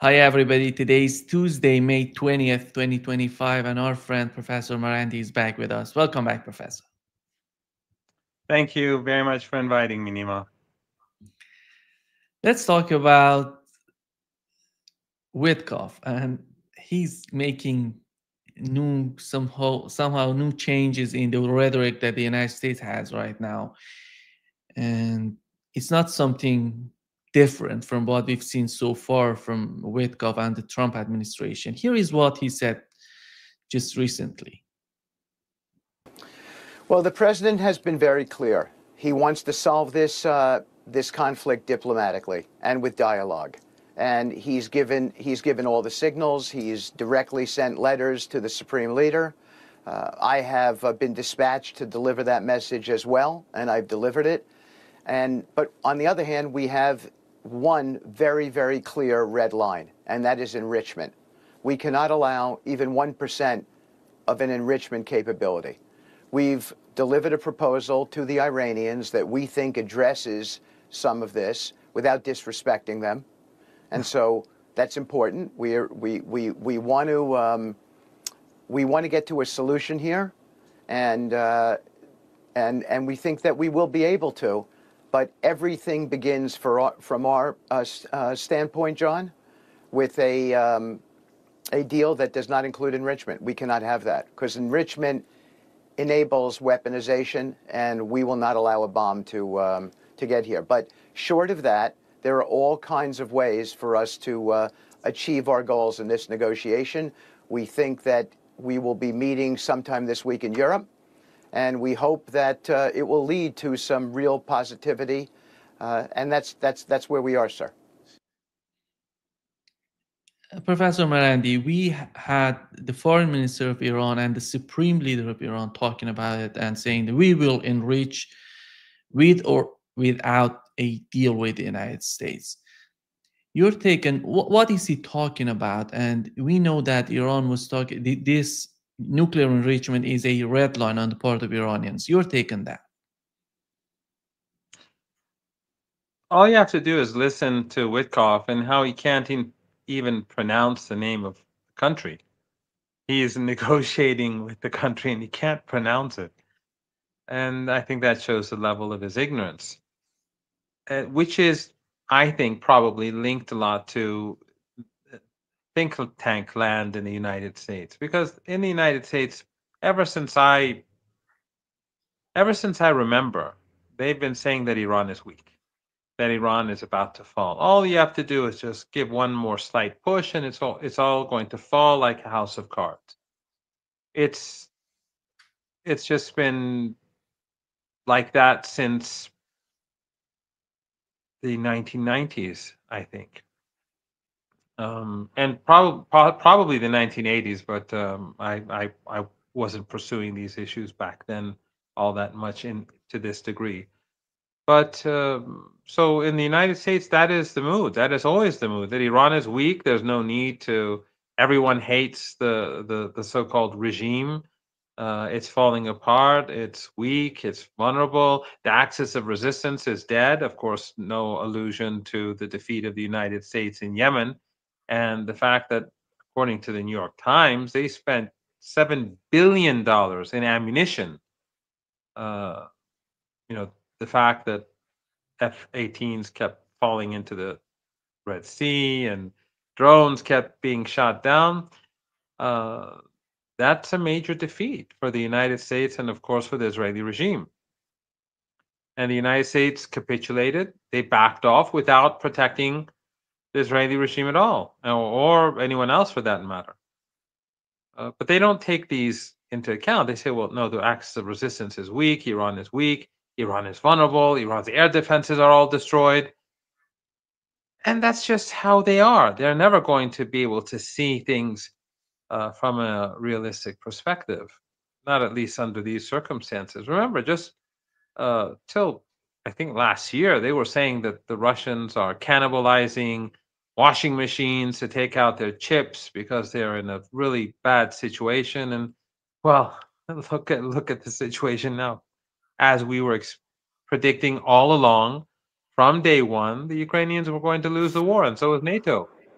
Hi, everybody. Today is Tuesday, May 20th, 2025, and our friend Professor Marandi is back with us. Welcome back, Professor. Thank you very much for inviting me, Nima. Let's talk about Witkoff, and he's making somehow new changes in the rhetoric that the United States has right now, and it's not something different from what we've seen so far from Witkoff and the Trump administration. Here is what he said just recently. Well, the president has been very clear. He wants to solve this conflict diplomatically and with dialogue. And he's given all the signals. He's directly sent letters to the supreme leader. I have been dispatched to deliver that message as well, and I've delivered it. But on the other hand, we have one very, very clear red line, and that is enrichment. We cannot allow even 1% of an enrichment capability. We've delivered a proposal to the Iranians that we think addresses some of this without disrespecting them. And so that's important. We want to get to a solution here, and we think that we will be able to. But everything begins from our standpoint, John, with a deal that does not include enrichment. We cannot have that because enrichment enables weaponization, and we will not allow a bomb to get here. But short of that, there are all kinds of ways for us to achieve our goals in this negotiation. We think that we will be meeting sometime this week in Europe, and we hope that it will lead to some real positivity. And that's where we are, sir. Professor Marandi, we had the foreign minister of Iran and the supreme leader of Iran talking about it and saying that we will enrich with or without a deal with the United States. Your take on what is he talking about? And we know that Iran was talking, this nuclear enrichment is a red line on the part of Iranians. Your take on that? All you have to do is listen to Witkoff and how he can't even pronounce the name of the country. He is negotiating with the country and he can't pronounce it. And I think that shows the level of his ignorance, which is, I think, probably linked a lot to think tank land in the United States. Because in the United States, ever since I remember, they've been saying that Iran is weak, that Iran is about to fall. All you have to do is just give one more slight push, and it's all going to fall like a house of cards. It's just been like that since the 1990s, I think, and probably the 1980s. But I wasn't pursuing these issues back then all that much to this degree. But so in the United States, that is the mood. That is always the mood. That Iran is weak. There's no need to. Everyone hates the so-called regime. It's falling apart. It's weak. It's vulnerable. The axis of resistance is dead. Of course, no allusion to the defeat of the United States in Yemen, and the fact that, according to the New York Times, they spent $7 billion in ammunition. Uh, you know, the fact that F-18s kept falling into the Red Sea and drones kept being shot down. Uh, that's a major defeat for the United States and, of course, for the Israeli regime. And the United States capitulated. They backed off without protecting the Israeli regime at all, or anyone else for that matter. But they don't take these into account. They say, well, no, the axis of resistance is weak. Iran is weak. Iran is vulnerable. Iran's air defenses are all destroyed. And that's just how they are. They're never going to be able to see things from a realistic perspective, not at least under these circumstances. Remember, just till I think last year, they were saying that the Russians are cannibalizing washing machines to take out their chips because they're in a really bad situation. And well, look at the situation now. As we were predicting all along, from day one, the Ukrainians were going to lose the war, and so was NATO.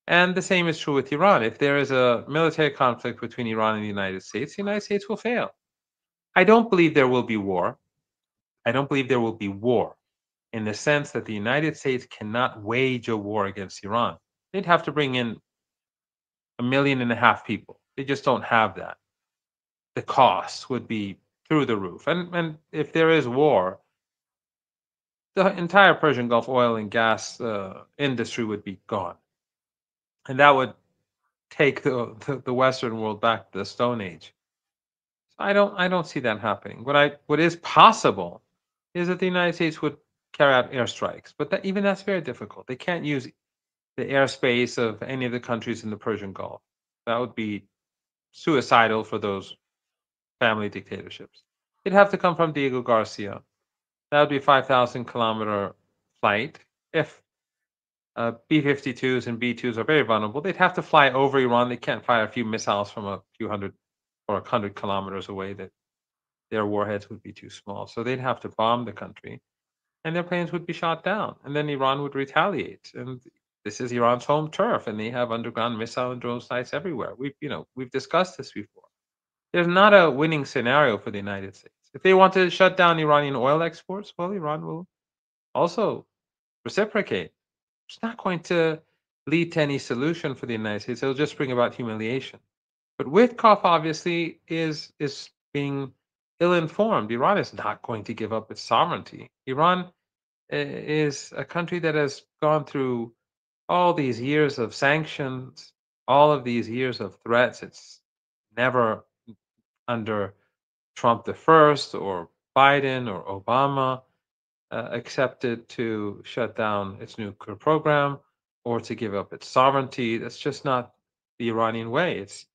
And the same is true with Iran. If there is a military conflict between Iran and the United States will fail. I don't believe there will be war. I don't believe there will be war in the sense that the United States cannot wage a war against Iran. They'd have to bring in 1.5 million people. They just don't have that. The costs would be through the roof. And if there is war, the entire Persian Gulf oil and gas industry would be gone. And that would take the Western world back to the Stone Age. So I don't see that happening. What is possible is that the United States would carry out airstrikes, but even that's very difficult. They can't use the airspace of any of the countries in the Persian Gulf. That would be suicidal for those family dictatorships. It'd have to come from Diego Garcia. That would be a 5,000-kilometer flight. If B-52s and B-2s are very vulnerable, they'd have to fly over Iran. They can't fire a few missiles from a few hundred or 100 kilometers away. That their warheads would be too small. So they'd have to bomb the country, and their planes would be shot down. And then Iran would retaliate. And this is Iran's home turf, and they have underground missile and drone sites everywhere. We've discussed this before. There's not a winning scenario for the United States. If they want to shut down Iranian oil exports, well, Iran will also reciprocate. It's not going to lead to any solution for the United States. It'll just bring about humiliation. But Witkoff obviously is being ill-informed. Iran is not going to give up its sovereignty. Iran is a country that has gone through all these years of sanctions, all of these years of threats. It's never under Trump the first or Biden or Obama accepted to shut down its nuclear program or to give up its sovereignty. That's just not the Iranian way. It's,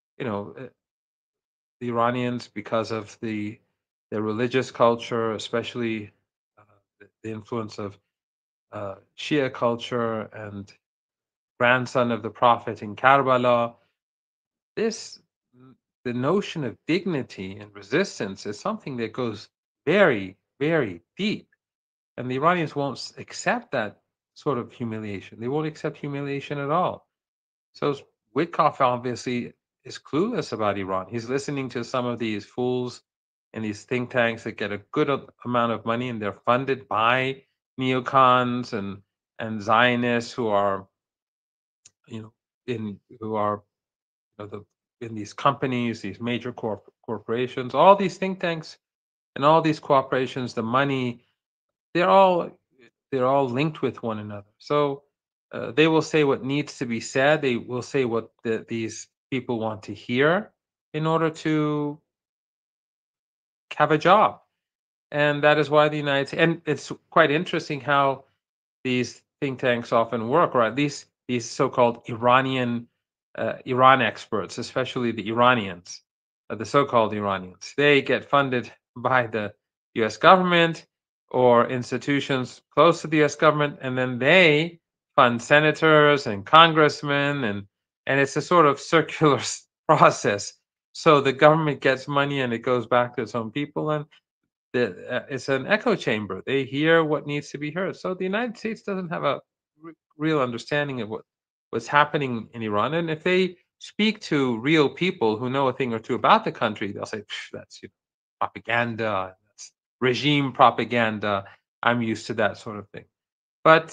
the Iranians, because of their religious culture, especially the influence of Shia culture and grandson of the Prophet in Karbala, the notion of dignity and resistance is something that goes very, very deep. And the Iranians won't accept that sort of humiliation. They won't accept humiliation at all. So Witkoff obviously is clueless about Iran. He's listening to some of these fools in these think tanks that get a good amount of money, and they're funded by neocons and Zionists who are, in these companies, these major corporations, all these think tanks and all these corporations, the money, they're all linked with one another. So they will say what needs to be said. They will say what these people want to hear in order to have a job. And that is why the United States, and it's quite interesting how these think tanks often work, right? These so-called Iran experts, especially the Iranians, the so-called Iranians, they get funded by the U.S. government or institutions close to the U.S. government, and then they fund senators and congressmen, and it's a sort of circular process. So the government gets money and it goes back to its own people, and it's an echo chamber. They hear what needs to be heard. So the United States doesn't have a real understanding of what's happening in Iran. And if they speak to real people who know a thing or two about the country, they'll say, that's propaganda, that's regime propaganda. I'm used to that sort of thing. But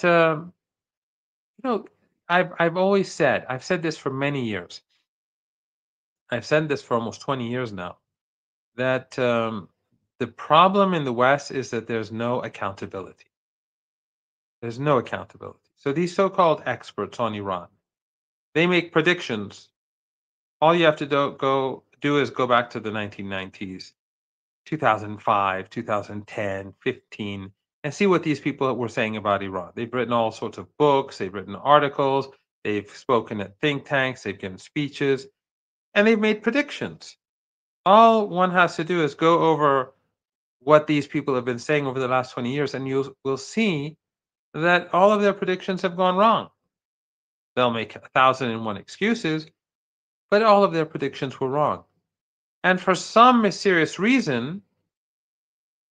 I've always said, I've said this for many years. I've said this for almost 20 years now, that the problem in the West is that there's no accountability. There's no accountability. So these so-called experts on Iran, they make predictions. All you have to do is go back to the 1990s, 2005, 2010, 15, and see what these people were saying about Iran. They've written all sorts of books, they've written articles, they've spoken at think tanks, they've given speeches, and they've made predictions. All one has to do is go over what these people have been saying over the last 20 years, and we'll see that all of their predictions have gone wrong. They'll make 1,001 excuses, but all of their predictions were wrong. And for some mysterious reason,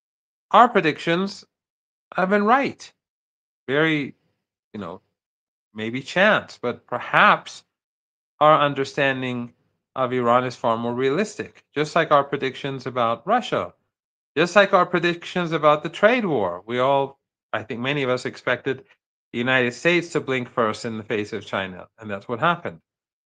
our predictions have been right. Very, maybe chance, but perhaps our understanding of Iran is far more realistic, just like our predictions about Russia, just like our predictions about the trade war. We all, I think many of us expected the United States to blink first in the face of China, and that's what happened.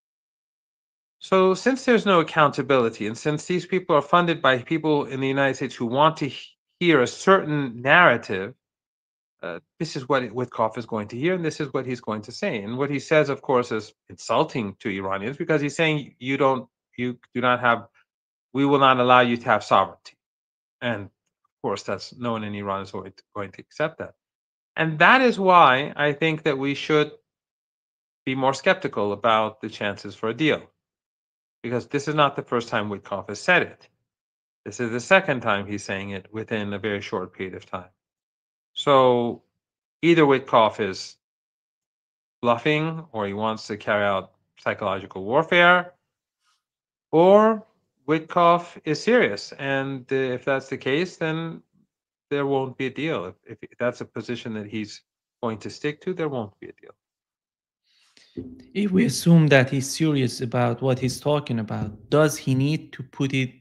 So since there's no accountability, and since these people are funded by people in the United States who want to hear a certain narrative, this is what Witkoff is going to hear, and this is what he's going to say. And what he says, of course, is insulting to Iranians, because he's saying you do not have, we will not allow you to have sovereignty. And of course, that's no one in Iran is going to accept that. And that is why I think that we should be more skeptical about the chances for a deal, because this is not the first time Witkoff has said it. This is the second time he's saying it within a very short period of time. So either Witkoff is bluffing, or he wants to carry out psychological warfare, or Witkoff is serious. And if that's the case, then there won't be a deal. If that's a position that he's going to stick to, there won't be a deal. If we assume that he's serious about what he's talking about, does he need to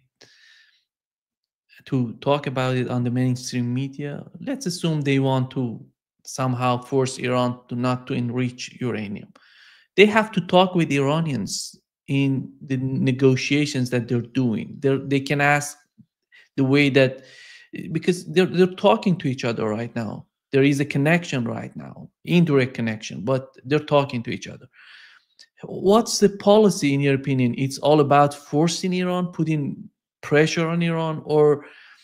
talk about it on the mainstream media? Let's assume they want to somehow force Iran not to enrich uranium. They have to talk with Iranians in the negotiations that they're doing. They can ask the way that, because they're talking to each other right now. There is a connection right now, indirect connection, but they're talking to each other. What's the policy, in your opinion? It's all about forcing Iran, putting pressure on Iran, or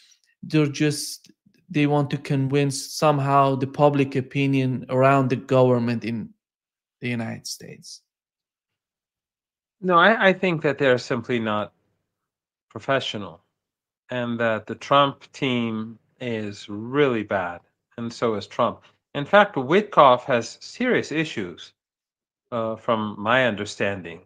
they want to convince somehow the public opinion around the government in the United States? No, I think that they're simply not professional, and that the Trump team is really bad, and so is Trump. In fact, Witkoff has serious issues, from my understanding,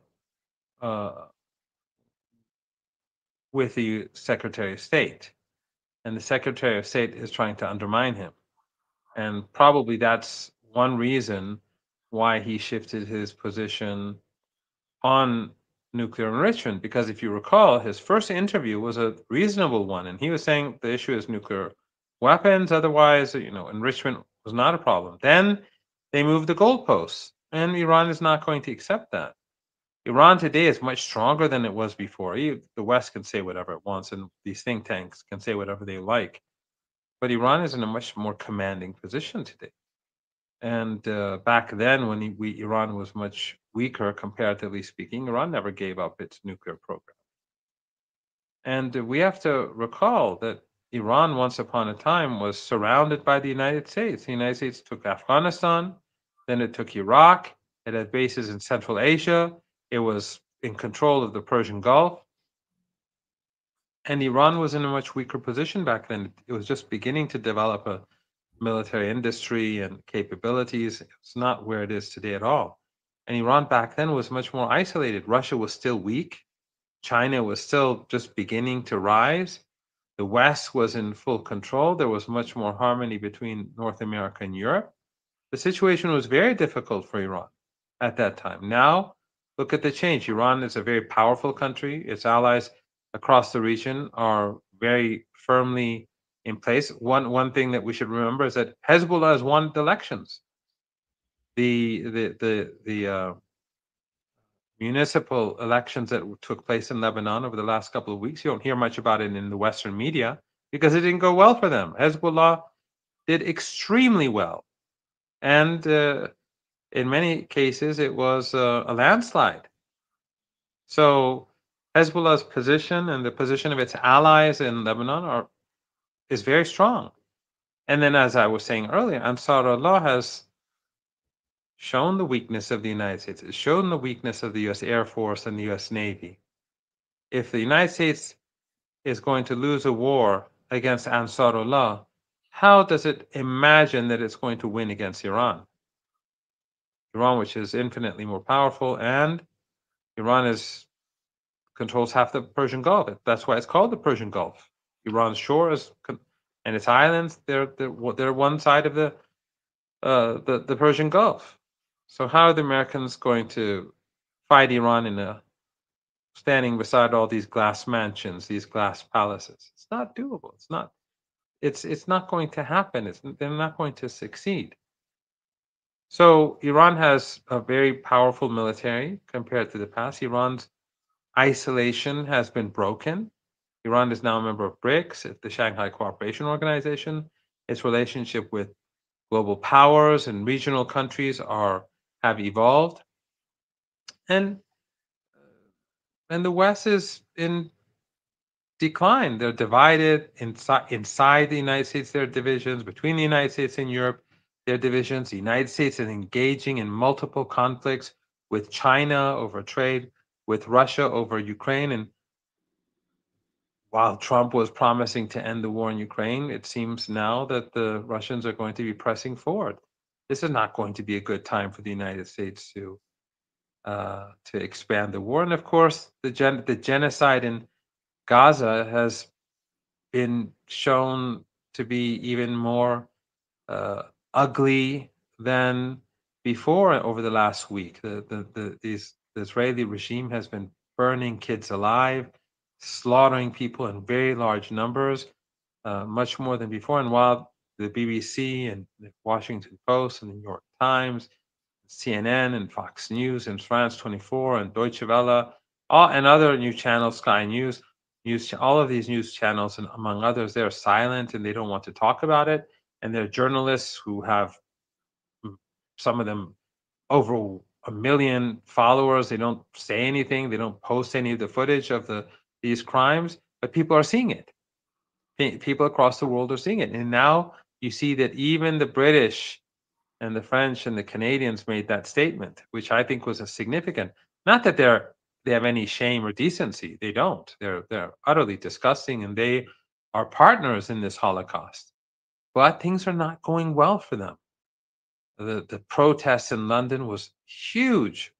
with the Secretary of State. And the Secretary of State is trying to undermine him. And probably that's one reason why he shifted his position on nuclear enrichment, because if you recall, his first interview was a reasonable one, and he was saying the issue is nuclear weapons, otherwise, enrichment was not a problem. Then they moved the goalposts, and Iran is not going to accept that. Iran today is much stronger than it was before. The West can say whatever it wants, and these think tanks can say whatever they like. But Iran is in a much more commanding position today. And back then, when Iran was much weaker, comparatively speaking, Iran never gave up its nuclear program. And we have to recall that Iran, once upon a time, was surrounded by the United States. The United States took Afghanistan, then it took Iraq. It had bases in Central Asia. It was in control of the Persian Gulf. And Iran was in a much weaker position back then. It was just beginning to develop a military industry and capabilities. It's not where it is today at all. And Iran back then was much more isolated. Russia was still weak. China was still just beginning to rise. The West was in full control. There was much more harmony between North America and Europe. The situation was very difficult for Iran at that time. Now, look at the change. Iran is a very powerful country. Its allies across the region are very firmly in place. One thing that we should remember is that Hezbollah has won the elections. The municipal elections that took place in Lebanon over the last couple of weeks, you don't hear much about it in the Western media because it didn't go well for them. Hezbollah did extremely well. And in many cases, it was a landslide. So Hezbollah's position and the position of its allies in Lebanon is very strong. And then, as I was saying earlier, Ansar Allah has shown the weakness of the United States. It's shown the weakness of the U.S. Air Force and the U.S. Navy. If the United States is going to lose a war against Ansar Allah, how does it imagine that it's going to win against Iran? Iran, which is infinitely more powerful, and Iran controls half the Persian Gulf. That's why it's called the Persian Gulf. Iran's shores and its islands, they're one side of the Persian Gulf. So how are the Americans going to fight Iran standing beside all these glass mansions, these glass palaces? It's not doable. It's not. It's not going to happen. They're not going to succeed. So Iran has a very powerful military compared to the past. Iran's isolation has been broken. Iran is now a member of BRICS, the Shanghai Cooperation Organization. Its relationship with global powers and regional countries have evolved, and the West is in decline. They're divided inside the United States. There are divisions between the United States and Europe. There are divisions. The United States is engaging in multiple conflicts with China over trade, with Russia over Ukraine, and while Trump was promising to end the war in Ukraine, it seems now that the Russians are going to be pressing forward. This is not going to be a good time for the United States to expand the war. And of course, the genocide in Gaza has been shown to be even more ugly than before over the last week. The Israeli regime has been burning kids alive, slaughtering people in very large numbers, much more than before. And while the BBC and the Washington Post and the New York Times, CNN and Fox News and France 24 and Deutsche Welle, and other news channels, Sky News, all of these news channels, and among others, they're silent and they don't want to talk about it. And there are journalists who have, some of them, over 1 million followers. They don't say anything. They don't post any of the footage of these crimes, but people are seeing it. People across the world are seeing it. And now you see that even the British and the French and the Canadians made that statement, which I think was a significant. Not that they have any shame or decency. They don't. They're utterly disgusting, and they are partners in this Holocaust. But things are not going well for them. The protests in London was huge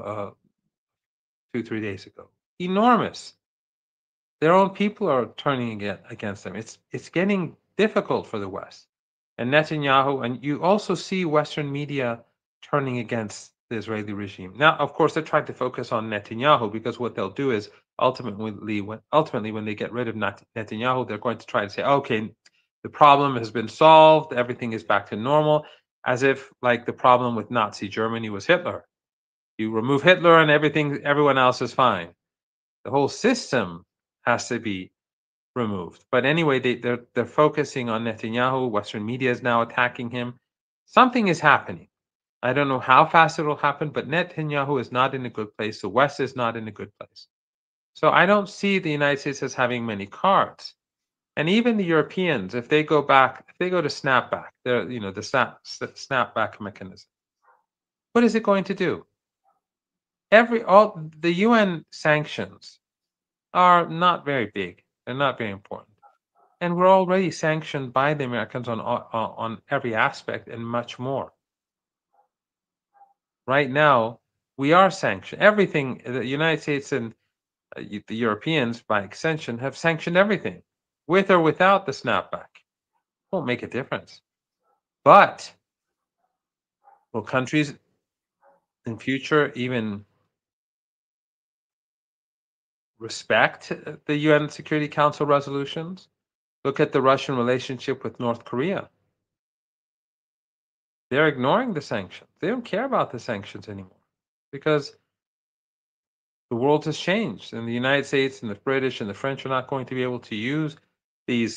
2-3 days ago. Enormous. Their own people are turning against them. It's getting difficult for the West. And Netanyahu, and you also see Western media turning against the Israeli regime. Now, of course, they're trying to focus on Netanyahu, because what they'll do is ultimately when they get rid of Netanyahu, they're going to try to say, okay, the problem has been solved, everything is back to normal, as if like the problem with Nazi Germany was Hitler. You remove Hitler and everyone else is fine. The whole system has to be removed. But anyway, they're focusing on Netanyahu. Western media is now attacking him. Something is happening. I don't know how fast it'll happen, but Netanyahu is not in a good place. The West is not in a good place. So I don't see the United States as having many cards. And even the Europeans, if they go to snapback, the snapback mechanism, what is it going to do? The UN sanctions are not very big. They're not very important. And we're already sanctioned by the Americans on every aspect and much more. Right now, we are sanctioned. Everything, the United States and the Europeans, by extension, have sanctioned everything, with or without the snapback. Won't make a difference. But will countries in future even respect the UN Security Council resolutions? Look at the Russian relationship with North Korea. They're ignoring the sanctions. They don't care about the sanctions anymore, because the world has changed, and the United States and the British and the French are not going to be able to use the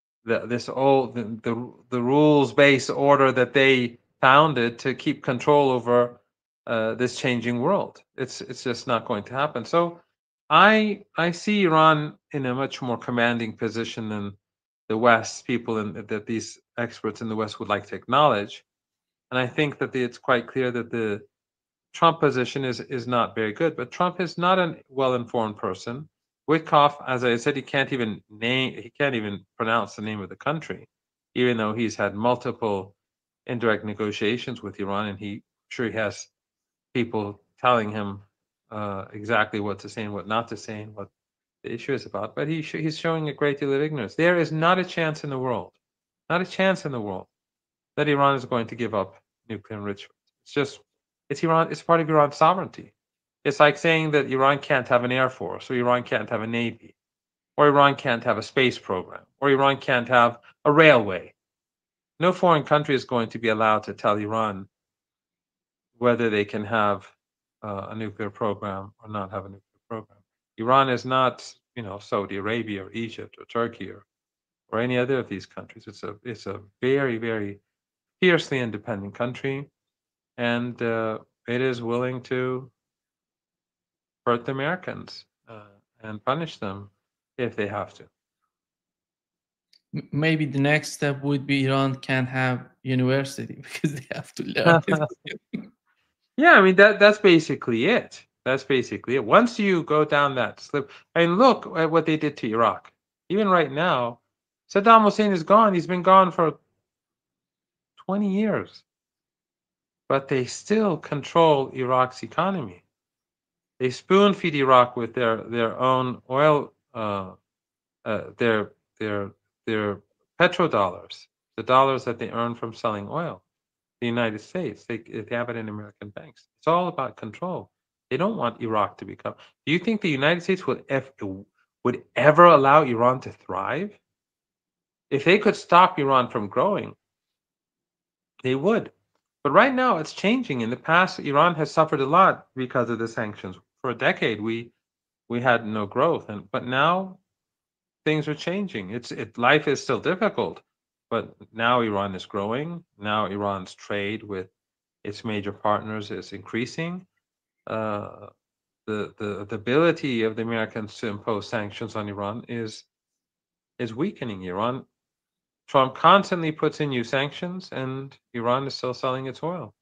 rules-based order that they founded to keep control over this changing world. It's just not going to happen. So I see Iran in a much more commanding position than the West people and that these experts in the West would like to acknowledge. And I think that it's quite clear that the Trump position is not very good. But Trump is not a well-informed person. Witkoff, as I said, he can't even pronounce the name of the country, even though he's had multiple indirect negotiations with Iran, and he has people telling him exactly what to say and what not to say and what the issue is about. But he's showing a great deal of ignorance. There is not a chance in the world, that Iran is going to give up nuclear enrichment. It's Iran. It's part of Iran's sovereignty. It's like saying that Iran can't have an air force, or Iran can't have a navy, or Iran can't have a space program, or Iran can't have a railway. No foreign country is going to be allowed to tell Iran whether they can have a nuclear program or not have a nuclear program. Iran is not, Saudi Arabia or Egypt or Turkey or any other of these countries. It's a very, very fiercely independent country, and it is willing to hurt the Americans and punish them if they have to. Maybe the next step would be Iran can't have university because they have to learn it. Yeah, I mean that's basically it. That's basically it. Once you go down that slip, I mean, look at what they did to Iraq. Even right now, Saddam Hussein is gone. He's been gone for 20 years, but they still control Iraq's economy. They spoon feed Iraq with their own oil, their petrodollars, the dollars that they earn from selling oil. The United States, they have it in American banks. It's all about control. They don't want Iraq to become. Do you think the United States would ever allow Iran to thrive? If they could stop Iran from growing, they would. But right now, it's changing. In the past, Iran has suffered a lot because of the sanctions. For a decade, we had no growth, but now things are changing. Life is still difficult, but now Iran is growing. Now Iran's trade with its major partners is increasing. The ability of the Americans to impose sanctions on Iran is weakening Iran. Trump constantly puts in new sanctions, and Iran is still selling its oil.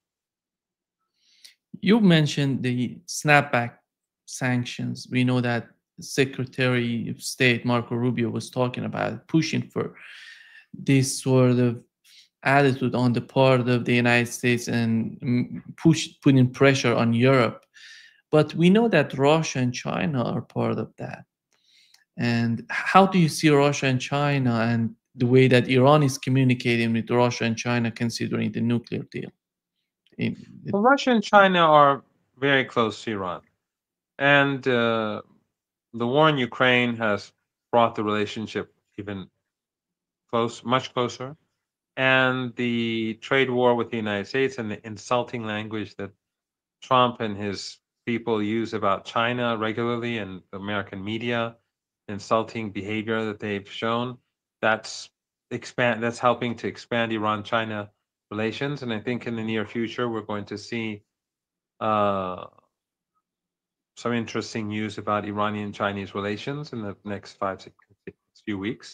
You mentioned the snapback sanctions. We know that Secretary of State Marco Rubio was talking about pushing for this sort of attitude on the part of the United States and putting pressure on Europe. But we know that Russia and China are part of that. And how do you see Russia and China and the way that Iran is communicating with Russia and China considering the nuclear deal? Well, Russia and China are very close to Iran. And the war in Ukraine has brought the relationship even much closer. And the trade war with the United States and the insulting language that Trump and his people use about China regularly in American media, insulting behavior that they've shown, that's helping to expand Iran-China relations. And I think in the near future, we're going to see some interesting news about Iranian-Chinese relations in the next 5-6 few weeks.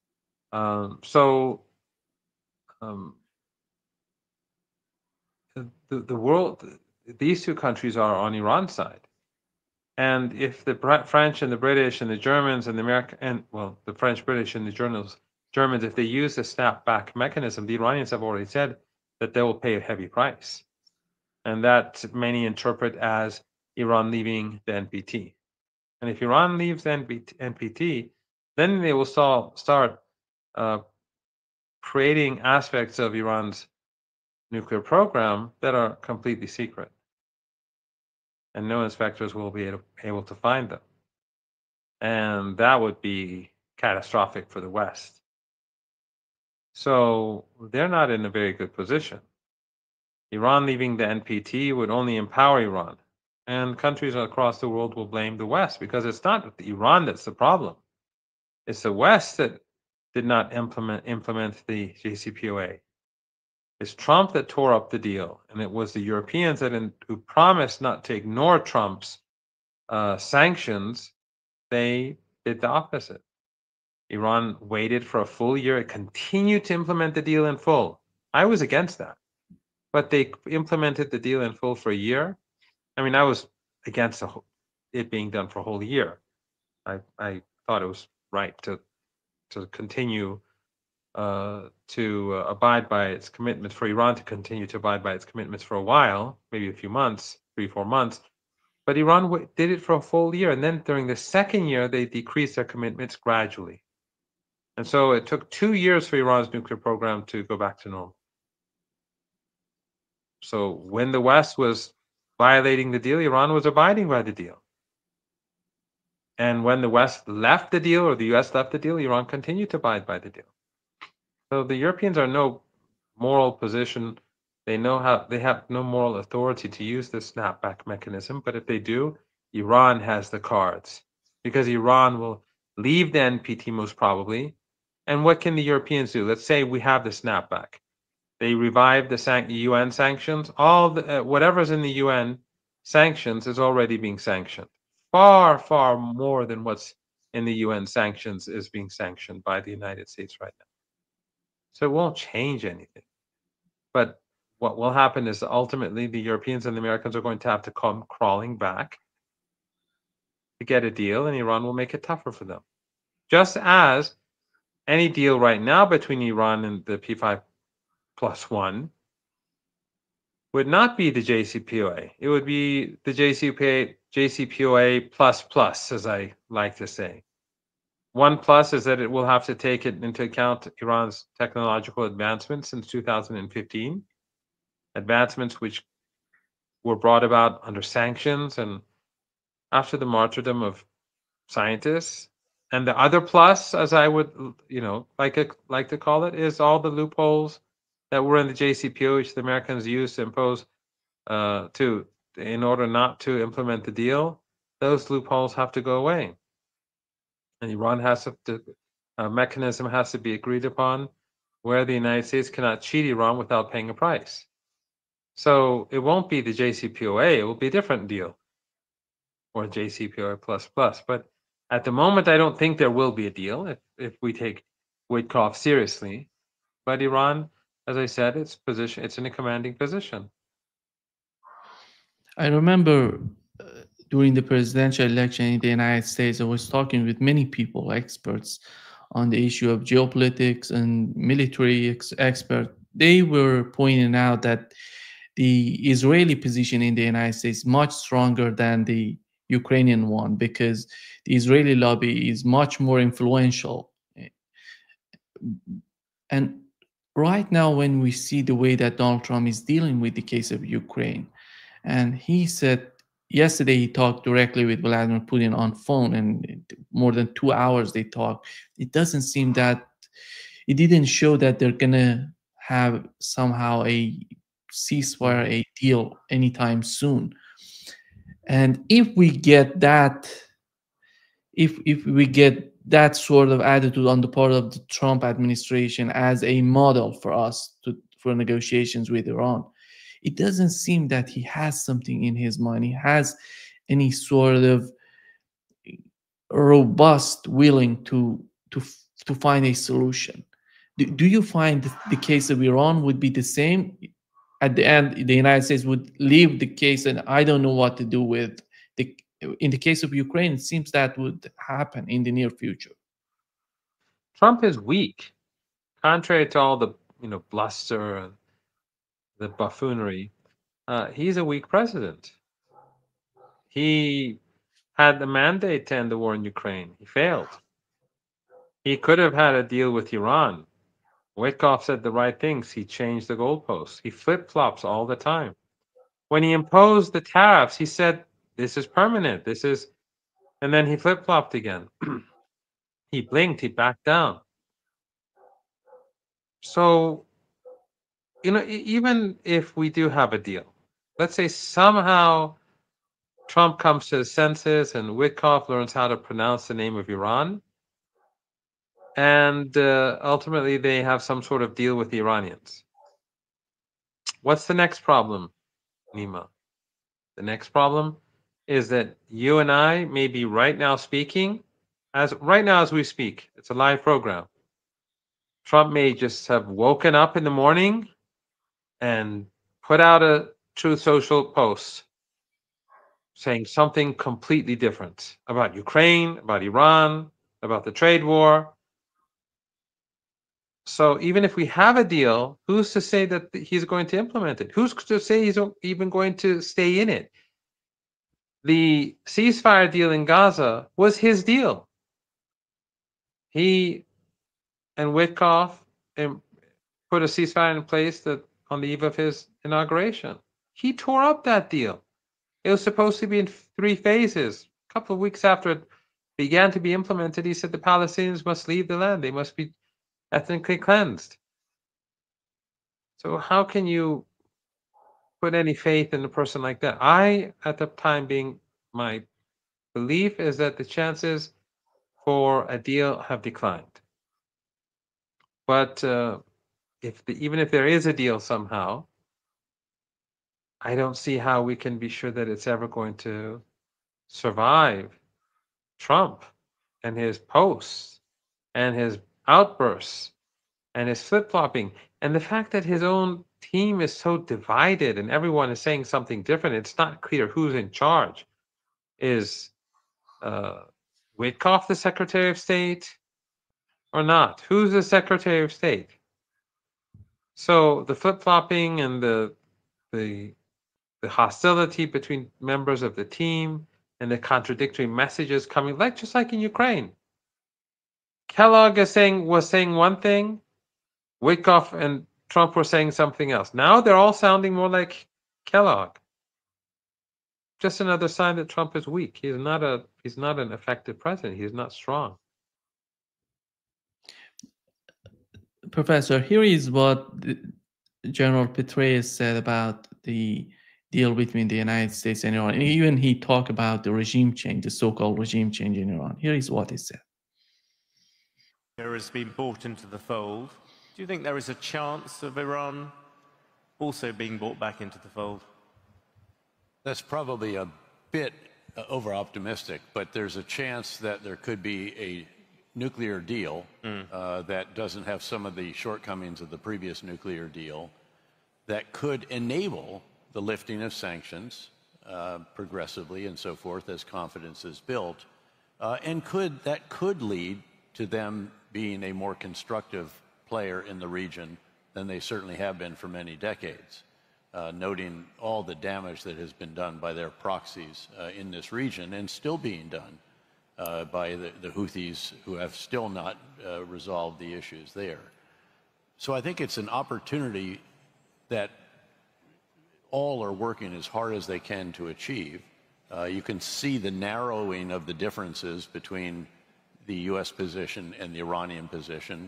The world, these two countries are on Iran's side. And if the French and the British and the Germans and the the French, British, and the Germans, if they use the snapback mechanism, the Iranians have already said that they will pay a heavy price. And that many interpret as Iran leaving the NPT. And if Iran leaves the NPT, then they will start creating aspects of Iran's nuclear program that are completely secret. And no inspectors will be able to find them. And that would be catastrophic for the West. So they're not in a very good position. Iran leaving the NPT would only empower Iran. And countries across the world will blame the West because it's not Iran that's the problem. It's the West that did not implement the JCPOA. It's Trump that tore up the deal, and it was the Europeans who promised not to ignore Trump's sanctions. They did the opposite. Iran waited for a full year. It continued to implement the deal in full. I was against that, but they implemented the deal in full for a year. I mean, I was against it being done for a whole year. I thought it was right to continue to abide by its commitments, for Iran to continue to abide by its commitments for a while, maybe a few months, 3-4 months. But Iran did it for a full year. And then during the second year, they decreased their commitments gradually. And so it took 2 years for Iran's nuclear program to go back to normal. So when the West was violating the deal. Iran was abiding by the deal. And when the West left the deal, or the US left the deal, Iran continued to abide by the deal. So the Europeans are no moral position. They have no moral authority to use this snapback mechanism. But if they do, Iran has the cards, because Iran will leave the NPT most probably. And what can the Europeans do? Let's say we have the snapback. They revive the UN sanctions. All the, whatever's in the UN sanctions is already being sanctioned. Far, far more than what's in the UN sanctions is being sanctioned by the United States right now. So it won't change anything. But what will happen is ultimately the Europeans and the Americans are going to have to come crawling back to get a deal, and Iran will make it tougher for them. Just as any deal right now between Iran and the P5+1 would not be the JCPOA. It would be the JCPOA plus, as I like to say. One plus is that it will have to take into account Iran's technological advancements since 2015, advancements which were brought about under sanctions and after the martyrdom of scientists. And the other plus, as I would, like to call it, is all the loopholes that were in the JCPOA, which the Americans used to impose in order not to implement the deal. Those loopholes have to go away. And Iran has a mechanism has to be agreed upon where the United States cannot cheat Iran without paying a price. So it won't be the JCPOA, it will be a different deal, or JCPOA plus. But at the moment, I don't think there will be a deal if we take Witkoff seriously. But Iran, as I said, it's in a commanding position. I remember during the presidential election in the United States, I was talking with many people, experts on the issue of geopolitics and military experts. They were pointing out that the Israeli position in the United States is much stronger than the Ukrainian one, because the Israeli lobby is much more influential. And right now, when we see the way that Donald Trump is dealing with the case of Ukraine, and he said yesterday he talked directly with Vladimir Putin on phone, and more than 2 hours they talked. It doesn't seem that, it didn't show that they're gonna have somehow a ceasefire, a deal anytime soon. And if we get that, if we get that sort of attitude on the part of the Trump administration as a model for us for negotiations with Iran, it doesn't seem that he has something in his mind. He has any sort of robust willing to find a solution. Do you find the case of Iran would be the same? At the end, the United States would leave the case, and I don't know what to do with the. In the case of Ukraine, it seems that would happen in the near future. Trump is weak, contrary to all the bluster and the buffoonery. He's a weak president. He had the mandate to end the war in Ukraine. He failed. He could have had a deal with Iran. Witkoff said the right things. He changed the goalposts. He flip-flops all the time. When he imposed the tariffs, he said, this is permanent. And then he flip-flopped again. He blinked. He backed down. So, even if we do have a deal, let's say somehow Trump comes to his senses and Witkoff learns how to pronounce the name of Iran, and ultimately they have some sort of deal with the Iranians. What's the next problem, Nima? The next problem is that you and I may be right now speaking, as we speak. It's a live program. Trump may just have woken up in the morning and put out a Truth Social post saying something completely different about Ukraine, about Iran, about the trade war. So even if we have a deal, who's to say that he's going to implement it? Who's to say he's even going to stay in it? The ceasefire deal in Gaza was his deal. He and Witkoff put a ceasefire in place on the eve of his inauguration. He tore up that deal. It was supposed to be in 3 phases. A couple of weeks after it began to be implemented, he said the Palestinians must leave the land. They must be ethnically cleansed. So how can you put any faith in a person like that? At the time being, my belief is that the chances for a deal have declined. But even if there is a deal somehow, I don't see how we can be sure that it's ever going to survive Trump and his posts and his outbursts and his flip-flopping and the fact that his own team is so divided and everyone is saying something different. It's not clear who's in charge. Is Witkoff the Secretary of State or not? Who's the Secretary of State? So the flip-flopping and the hostility between members of the team and the contradictory messages coming, just like in Ukraine. Kellogg was saying one thing, Witkoff and Trump were saying something else. Now they're all sounding more like Kellogg. Just another sign that Trump is weak. He's not an effective president. He's not strong. Professor, here is what General Petraeus said about the deal between the United States and Iran. And even he talked about the regime change, the so-called regime change in Iran. Here is what he said. Has been brought into the fold. Do you think there is a chance of Iran also being brought back into the fold? That's probably a bit over-optimistic, but there's a chance that there could be a nuclear deal that doesn't have some of the shortcomings of the previous nuclear deal that could enable the lifting of sanctions progressively and so forth as confidence is built, and that could lead to them being a more constructive player in the region than they certainly have been for many decades, noting all the damage that has been done by their proxies in this region and still being done by the Houthis, who have still not resolved the issues there. So I think it's an opportunity that all are working as hard as they can to achieve. You can see the narrowing of the differences between the U.S. position and the Iranian position.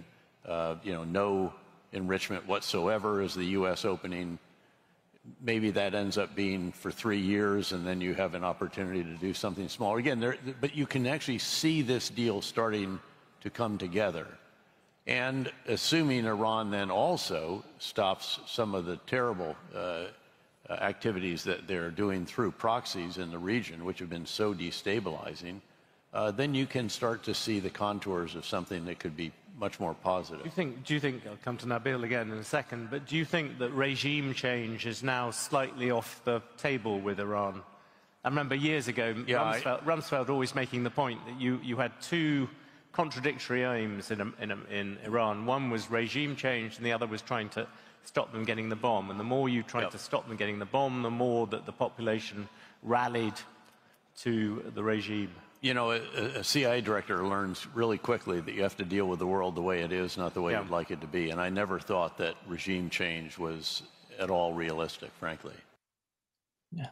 No enrichment whatsoever is the U.S. opening. Maybe that ends up being for 3 years, and then you have an opportunity to do something smaller. Again, but you can actually see this deal starting to come together. And assuming Iran then also stops some of the terrible activities that they're doing through proxies in the region, which have been so destabilizing, then you can start to see the contours of something that could be much more positive. Do you think, I'll come to Nabil again in a second, but do you think that regime change is now slightly off the table with Iran? I remember years ago, Rumsfeld always making the point that you had two contradictory aims in Iran. One was regime change and the other was trying to stop them getting the bomb. And the more you tried to stop them getting the bomb, the more that the population rallied to the regime. You know, a CIA director learns really quickly that you have to deal with the world the way it is, not the way you'd like it to be. And I never thought that regime change was at all realistic, frankly. Yeah.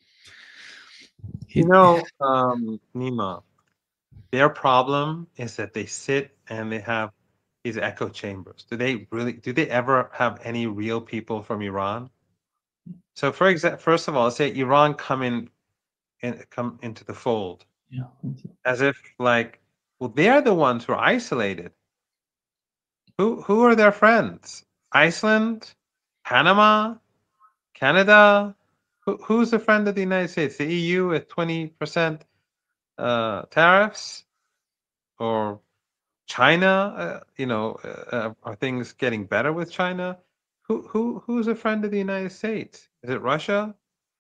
Nima, their problem is that they sit and they have these echo chambers. Do they ever have any real people from Iran? So, for example, first of all, let's say Iran come into the fold. Yeah. As if they're the ones who are isolated. Who are their friends? Iceland, Panama, Canada. Who's a friend of the United States? The EU at 20% tariffs, or China? Are things getting better with China? Who's a friend of the United States? Is it Russia?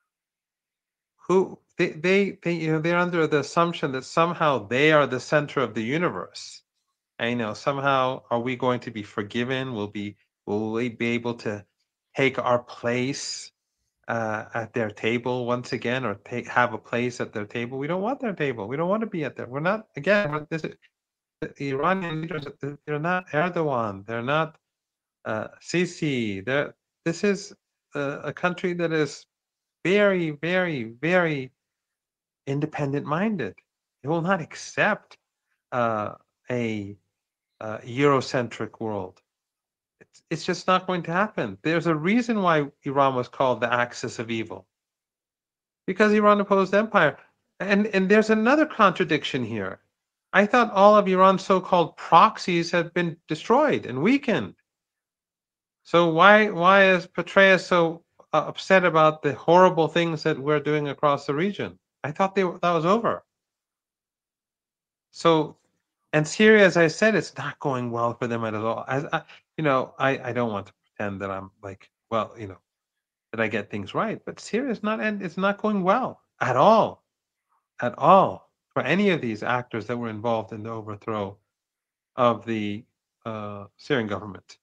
They're under the assumption that somehow they are the center of the universe, and somehow are we going to be forgiven? Will we be able to take our place at their table once again, or have a place at their table? We don't want their table. We don't want to be at there. We're not, again, the Iranian leaders, they're not Erdogan. They're not Sisi. This is a country that is very, very, very independent-minded. They will not accept a Eurocentric world. It's just not going to happen. There's a reason why Iran was called the axis of evil, because Iran opposed empire. And there's another contradiction here. I thought all of Iran's so-called proxies had been destroyed and weakened. So why is Petraeus so upset about the horrible things that we're doing across the region? I thought that was over. So, and Syria, as I said, it's not going well for them at all. I don't want to pretend that I'm like, well, that I get things right, but Syria is not, and it's not going well at all for any of these actors that were involved in the overthrow of the Syrian government.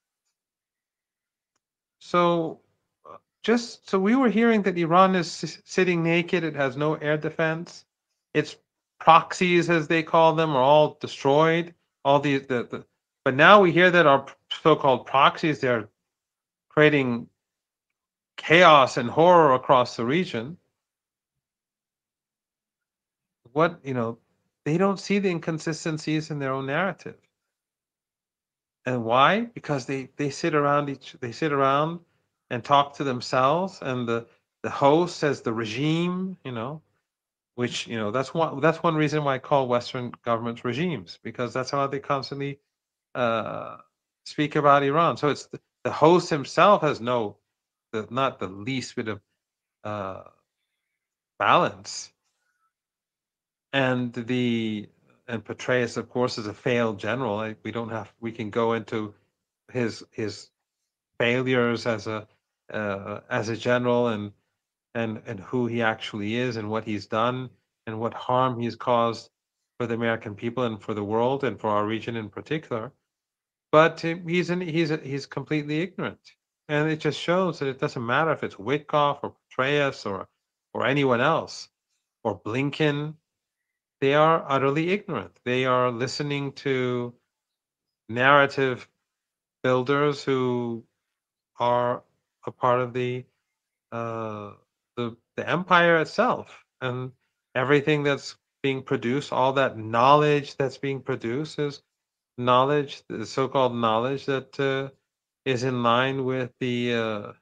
So so we were hearing that Iran is sitting naked. It has no air defense. Its proxies, as they call them, are all destroyed. All but now we hear that our so-called proxies, they're creating chaos and horror across the region. They don't see the inconsistencies in their own narrative. And why? Because they sit around and talk to themselves, and the host says the regime, which that's one reason why I call Western governments regimes, because that's how they constantly speak about Iran. So it's the host himself has not the least bit of balance, and Petraeus, of course, is a failed general. We can go into his failures as a general, and who he actually is, and what he's done, and what harm he's caused for the American people and for the world and for our region in particular. But he's completely ignorant, and it just shows that it doesn't matter if it's Witkoff or Petraeus or anyone else or Blinken. They are utterly ignorant. They are listening to narrative builders who are a part of the empire itself, and everything that's being produced, all that knowledge that's being produced, is knowledge, the so-called knowledge that is in line with the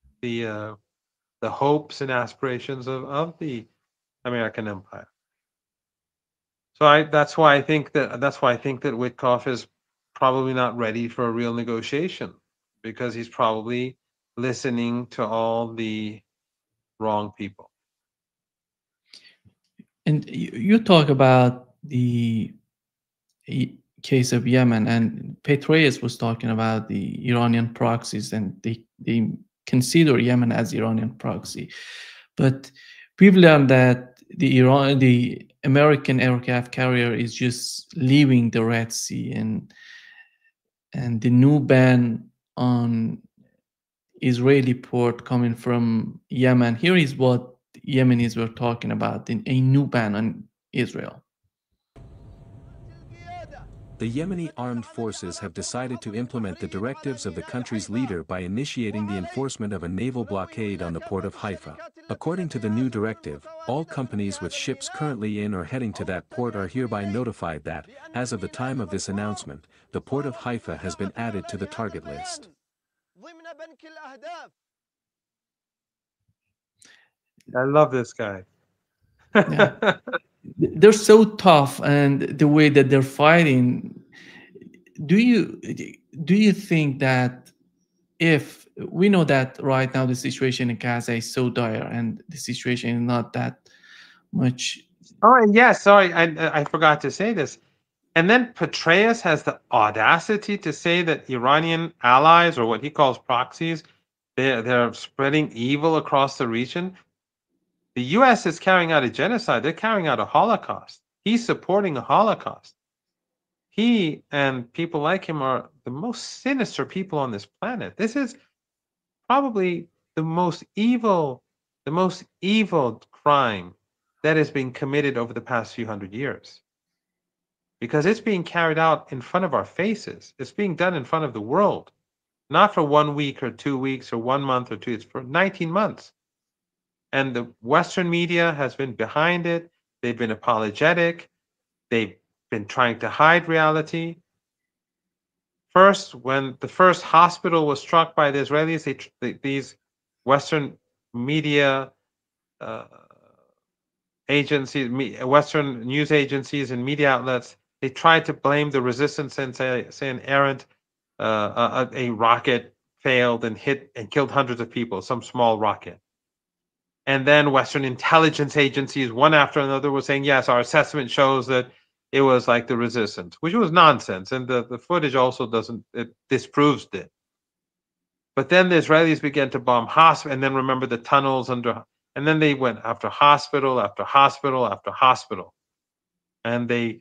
hopes and aspirations of the American empire. So that's why I think that Witkoff is probably not ready for a real negotiation, because he's probably listening to all the wrong people. And you talk about the case of Yemen, and Petraeus was talking about the Iranian proxies, and they consider Yemen as Iranian proxy. But we've learned that the American aircraft carrier is just leaving the Red Sea, and the new ban on Israeli port coming from Yemen. Here is what Yemenis were talking about: a new ban on Israel. The Yemeni armed forces have decided to implement the directives of the country's leader by initiating the enforcement of a naval blockade on the port of Haifa. According to the new directive, all companies with ships currently in or heading to that port are hereby notified that, as of the time of this announcement, the port of Haifa has been added to the target list. I love this guy. Yeah. They're so tough, and the way that they're fighting. Do you think that, if we know that right now the situation in Gaza is so dire, and the situation is not that much? Oh, and yes, sorry, I forgot to say this. And then Petraeus has the audacity to say that Iranian allies, or what he calls proxies, they're spreading evil across the region. The U.S. is carrying out a genocide. They're carrying out a Holocaust. He's supporting a Holocaust. He and people like him are the most sinister people on this planet. This is probably the most evil crime that has been committed over the past few hundred years. Because it's being carried out in front of our faces. It's being done in front of the world. Not for 1 week or 2 weeks or 1 month or two. It's for 19 months. And the Western media has been behind it. They've been apologetic. They've been trying to hide reality. First, when the first hospital was struck by the Israelis, these Western media agencies, Western news agencies and media outlets, they tried to blame the resistance and say an errant, a rocket failed and hit and killed hundreds of people, some small rocket. And then Western intelligence agencies, one after another, were saying, yes, our assessment shows that it was like the resistance, which was nonsense. And the footage also it disproves it. But then the Israelis began to bomb hospitals, and then remember the tunnels under, and then they went after hospital after hospital after hospital. And they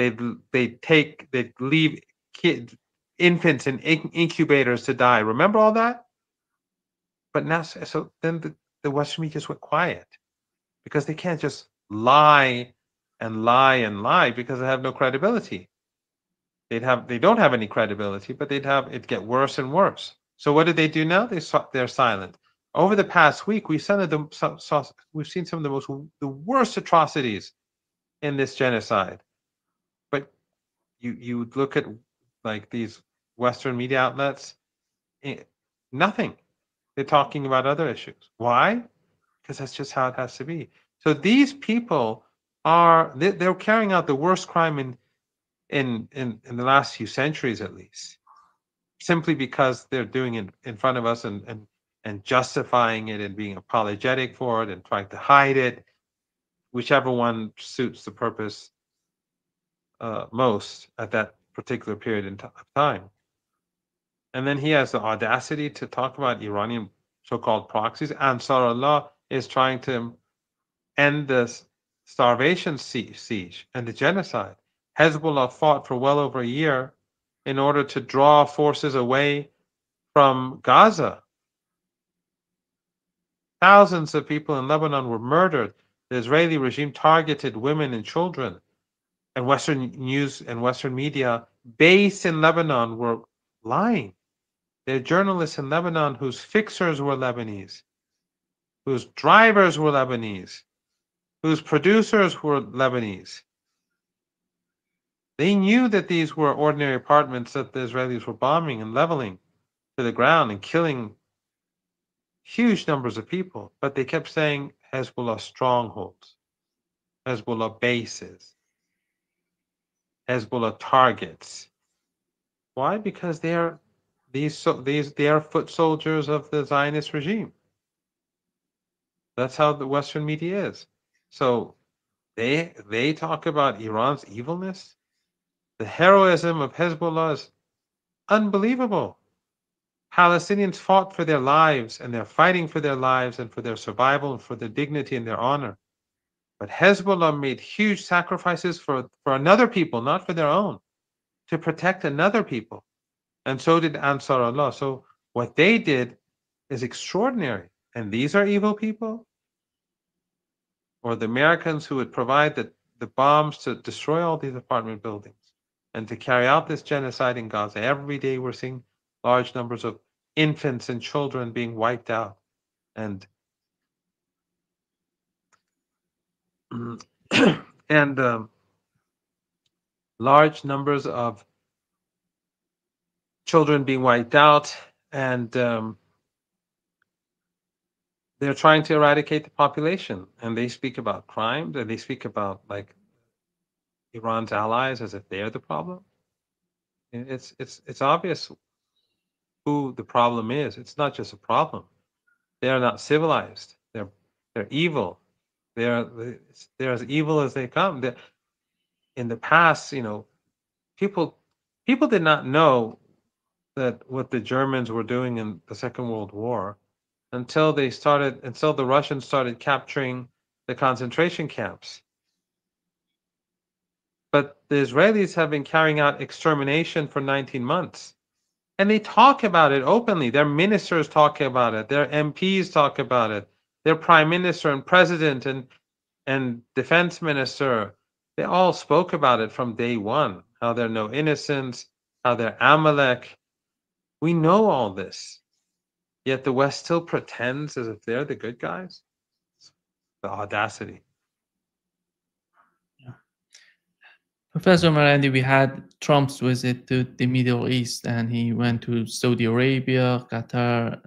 leave infants in incubators to die. Remember all that? But now, so then the Western media just went quiet because they can't just lie and lie and lie because they have no credibility. They don't have any credibility, but it'd get worse and worse. So what did they do now? They're silent. Over the past week, we've seen some of the worst atrocities in this genocide. But you would look at like these Western media outlets, nothing. They're talking about other issues. Why? Because that's just how it has to be. So these people they're carrying out the worst crime in the last few centuries, at least, simply because they're doing it in front of us and justifying it and being apologetic for it and trying to hide it, whichever one suits the purpose most at that particular period of time. And then he has the audacity to talk about Iranian so-called proxies. Ansar Allah is trying to end the starvation siege and the genocide. Hezbollah fought for well over a year in order to draw forces away from Gaza. Thousands of people in Lebanon were murdered. The Israeli regime targeted women and children. And Western news and Western media based in Lebanon were lying. There are journalists in Lebanon whose fixers were Lebanese, whose drivers were Lebanese, whose producers were Lebanese. They knew that these were ordinary apartments that the Israelis were bombing and leveling to the ground and killing huge numbers of people. But they kept saying Hezbollah strongholds, Hezbollah bases, Hezbollah targets. Why? Because they are foot soldiers of the Zionist regime. That's how the Western media is. So they talk about Iran's evilness. The heroism of Hezbollah is unbelievable. Palestinians fought for their lives, and they're fighting for their lives and for their survival and for their dignity and their honor. But Hezbollah made huge sacrifices for another people, not for their own, to protect another people. And so did Ansar Allah. So what they did is extraordinary. And these are evil people? Or the Americans who would provide the bombs to destroy all these apartment buildings and to carry out this genocide in Gaza. Every day we're seeing large numbers of infants and children being wiped out. And large numbers of children being wiped out, and they're trying to eradicate the population. And they speak about crime, and they speak about like Iran's allies as if they're the problem. It's obvious who the problem is. It's not just a problem. They are not civilized. They're evil. They're as evil as they come. In the past, people did not know that what the Germans were doing in the Second World War until the Russians started capturing the concentration camps. But the Israelis have been carrying out extermination for 19 months. And they talk about it openly. Their ministers talk about it. Their MPs talk about it. Their prime minister and president and defense minister, they all spoke about it from day one, how there are no innocents, how they're Amalek. We know all this. Yet the West still pretends as if they're the good guys. the audacity. Professor Marandi, we had Trump's visit to the Middle East, and he went to Saudi Arabia, Qatar,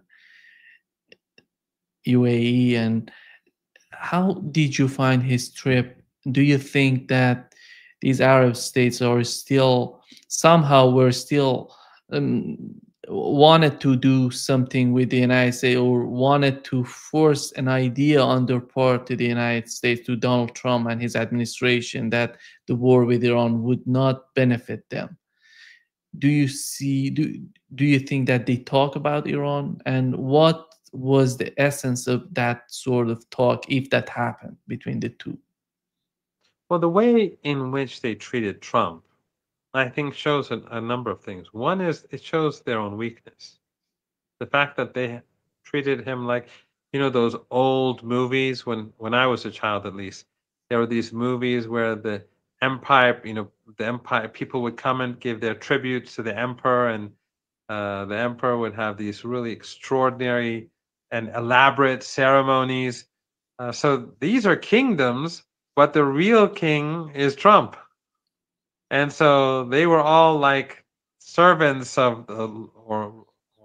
UAE. And how did you find his trip? Do you think that these Arab states are still somehow were still wanted to do something with the United States, or wanted to force an idea on their part to the United States, to Donald Trump and his administration, that the war with Iran would not benefit them? Do you think that they talk about Iran, and what was the essence of that sort of talk, if that happened between the two? Well, the way in which they treated Trump, I think, shows a number of things. One is it shows their own weakness. The fact that they treated him like, those old movies when I was a child, at least, there were these movies where the empire, the empire people would come and give their tributes to the emperor, and the emperor would have these really extraordinary and elaborate ceremonies. So these are kingdoms, but the real king is Trump. And so they were all like servants of or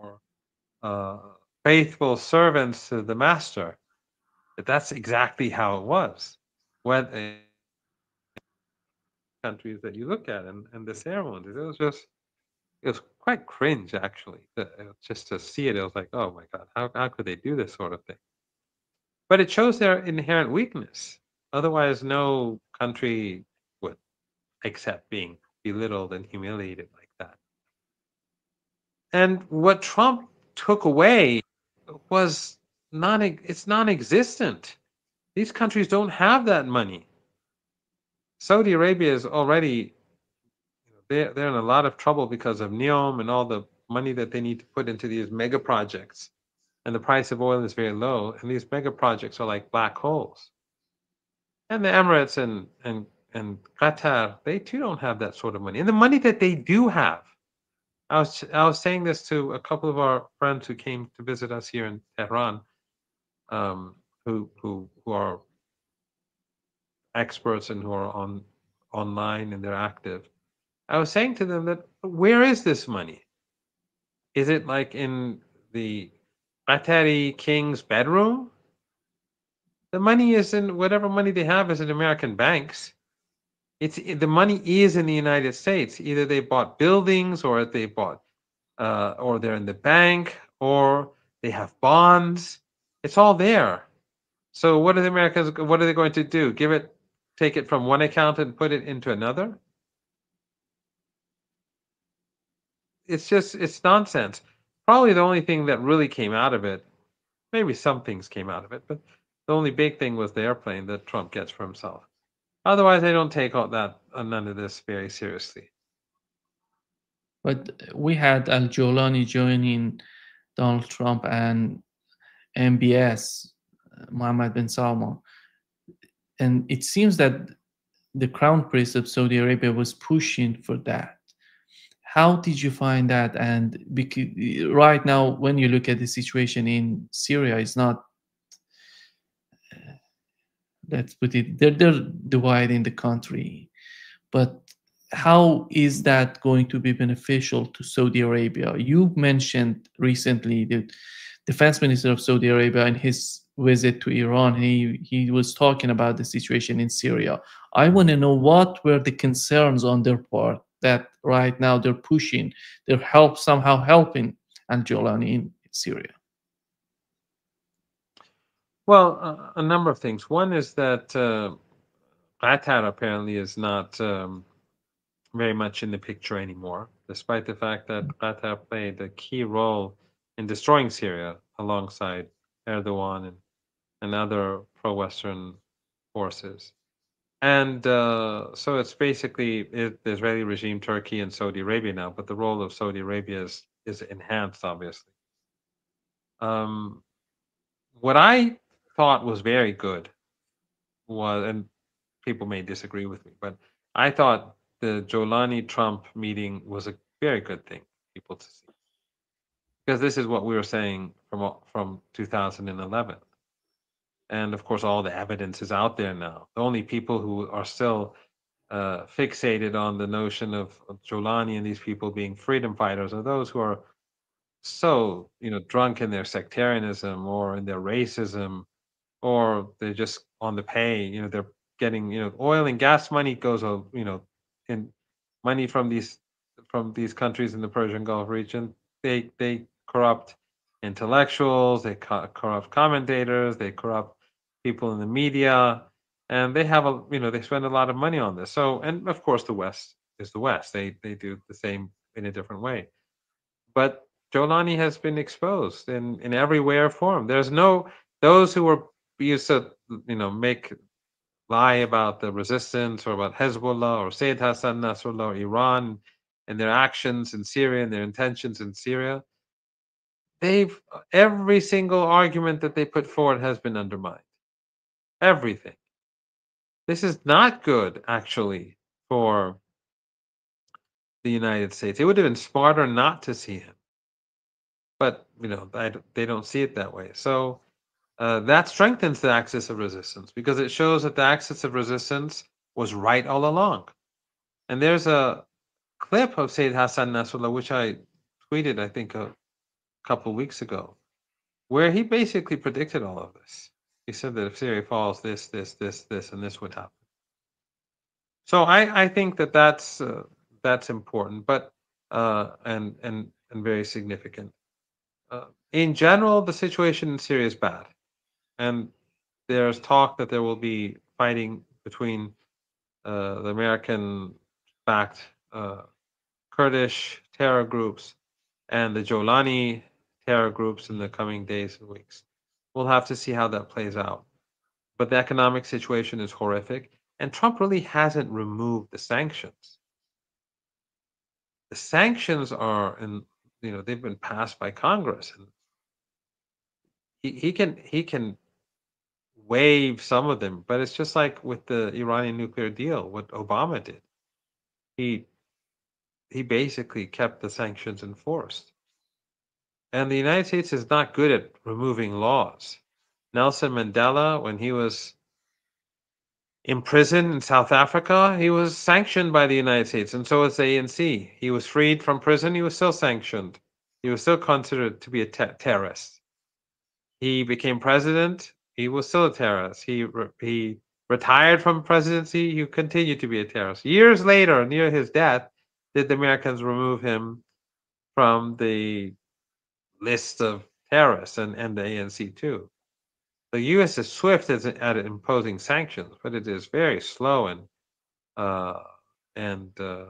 faithful servants to the master. But that's exactly how it was. When countries that you look at and the ceremonies, it was quite cringe, actually. Just to see it, it was like, oh my God, how could they do this sort of thing? But it shows their inherent weakness. Otherwise, no country would accept being belittled and humiliated like that. And what Trump took away was it's non-existent. These countries don't have that money. Saudi Arabia is already, they're in a lot of trouble because of NEOM and all the money that they need to put into these mega projects. And the price of oil is very low, and these mega projects are like black holes. And the Emirates and Qatar, they too don't have that sort of money. And the money that they do have, I was saying this to a couple of our friends who came to visit us here in Tehran, who are experts and who are online and they're active. I was saying to them that, where is this money? Is it like in the Qatari king's bedroom? The money is in whatever money they have is in American banks. The money is in the United States. Either they bought buildings, or they bought, or they're in the bank, or they have bonds. It's all there. So what are the Americans? What are they going to do? Take it from one account and put it into another? It's nonsense. Probably the only thing that really came out of it, maybe some things came out of it, but the only big thing was the airplane that Trump gets for himself. Otherwise, they don't take all that, none of this very seriously. But we had Al Jolani joining Donald Trump and MBS, Mohammed bin Salman. And it seems that the Crown Prince of Saudi Arabia was pushing for that. How did you find that? And because right now, when you look at the situation in Syria, it's not, let's put it, they're dividing the country. But how is that going to be beneficial to Saudi Arabia? You mentioned recently the defense minister of Saudi Arabia in his visit to Iran, he was talking about the situation in Syria. I want to know, what were the concerns on their part that right now they're pushing, they're somehow helping Al-Jolani in Syria? Well, a number of things. One is that Qatar apparently is not very much in the picture anymore, despite the fact that Qatar played a key role in destroying Syria alongside Erdogan and other pro-Western forces. And so it's basically the Israeli regime, Turkey, and Saudi Arabia now, but the role of Saudi Arabia is enhanced, obviously. What I thought was very good was, and people may disagree with me, but I thought the Jolani-Trump meeting was a very good thing for people to see. Because this is what we were saying from 2011. And of course, all the evidence is out there now. The only people who are still fixated on the notion of Jolani and these people being freedom fighters are those who are so, drunk in their sectarianism or in their racism, or they're just on the pay. They're getting, oil and gas money goes, in money from these countries in the Persian Gulf region. They corrupt intellectuals, they corrupt commentators, they corrupt people in the media, and they have they spend a lot of money on this. So, and of course, the West is the West. They do the same in a different way. But Jolani has been exposed in every way or form. There's no those who were used to make lie about the resistance or about Hezbollah or Sayyid Hassan Nasrallah or Iran and their actions in Syria and their intentions in Syria. Every single argument that they put forward has been undermined. Everything. This is not good, actually, for the United States. It would have been smarter not to see him. But, they don't see it that way. So that strengthens the axis of resistance because it shows that the axis of resistance was right all along. And there's a clip of Sayyid Hassan Nasrallah, which I tweeted, I think, a couple of weeks ago, where he basically predicted all of this. He said that if Syria falls, this, and this would happen. So I think that that's important, but and very significant. In general, the situation in Syria is bad, and there's talk that there will be fighting between the American-backed Kurdish terror groups and the Jolani terror groups in the coming days and weeks. We'll have to see how that plays out. But the economic situation is horrific, and Trump really hasn't removed the sanctions. The sanctions are, they've been passed by Congress, and he can waive some of them, but it's just like with the Iranian nuclear deal, what Obama did. He basically kept the sanctions enforced. And the United States is not good at removing laws. Nelson Mandela, when he was in prison in South Africa, he was sanctioned by the United States, and so was the ANC. He was freed from prison, he was still sanctioned. He was still considered to be a terrorist. He became president, he was still a terrorist. He retired from presidency, he continued to be a terrorist. Years later, near his death, did the Americans remove him from the list of terrorists and the ANC too. The U.S. is swift at imposing sanctions, but it is very slow and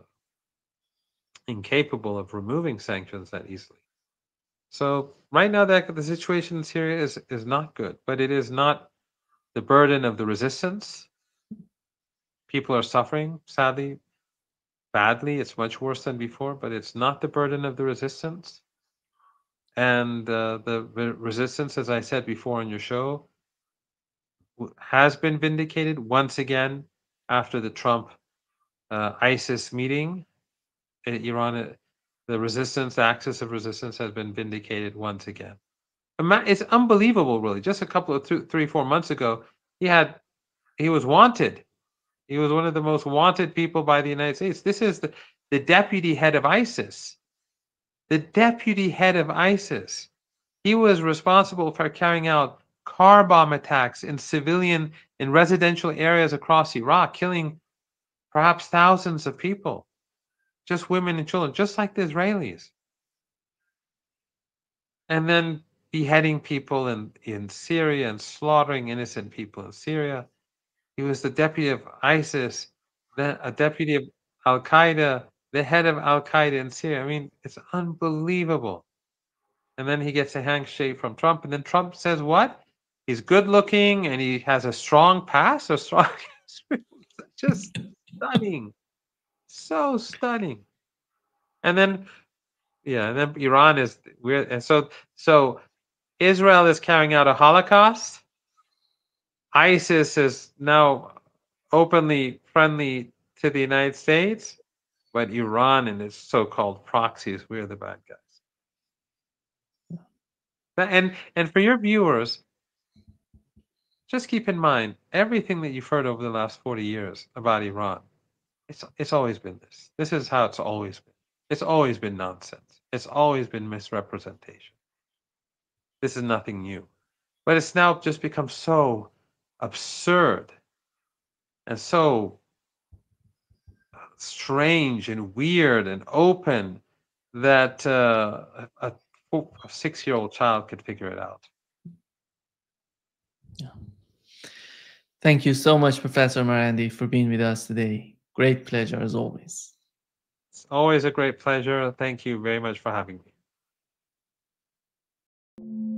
incapable of removing sanctions that easily. So right now, the situation in Syria is not good, but it is not the burden of the resistance. People are suffering, sadly, badly. It's much worse than before, but it's not the burden of the resistance. And the resistance, as I said before on your show, has been vindicated once again after the Trump ISIS meeting in Iran. The resistance, the axis of resistance, has been vindicated once again. It's unbelievable, really. Just a couple of 3-4 months ago, he was wanted. He was one of the most wanted people by the United States. This is the deputy head of ISIS. The deputy head of ISIS. He was responsible for carrying out car bomb attacks in residential areas across Iraq, killing perhaps thousands of people, just women and children, just like the Israelis. And then beheading people in Syria and slaughtering innocent people in Syria. He was the deputy of ISIS, then a deputy of Al-Qaeda, the head of Al-Qaeda in Syria. I mean, it's unbelievable. And then he gets a handshake from Trump, and then Trump says what? He's good looking and he has a strong past, just stunning. So stunning. And then Iran is weird. And so Israel is carrying out a Holocaust. ISIS is now openly friendly to the United States, but Iran and its so-called proxies, we're the bad guys. And for your viewers, just keep in mind, everything that you've heard over the last 40 years about Iran, it's always been this. This is how it's always been. It's always been nonsense. It's always been misrepresentation. This is nothing new. But it's now just become so absurd and so strange and weird and open that a 6-year-old child could figure it out. Yeah. Thank you so much, Professor Marandi, for being with us today. Great pleasure as always. It's always a great pleasure. Thank you very much for having me.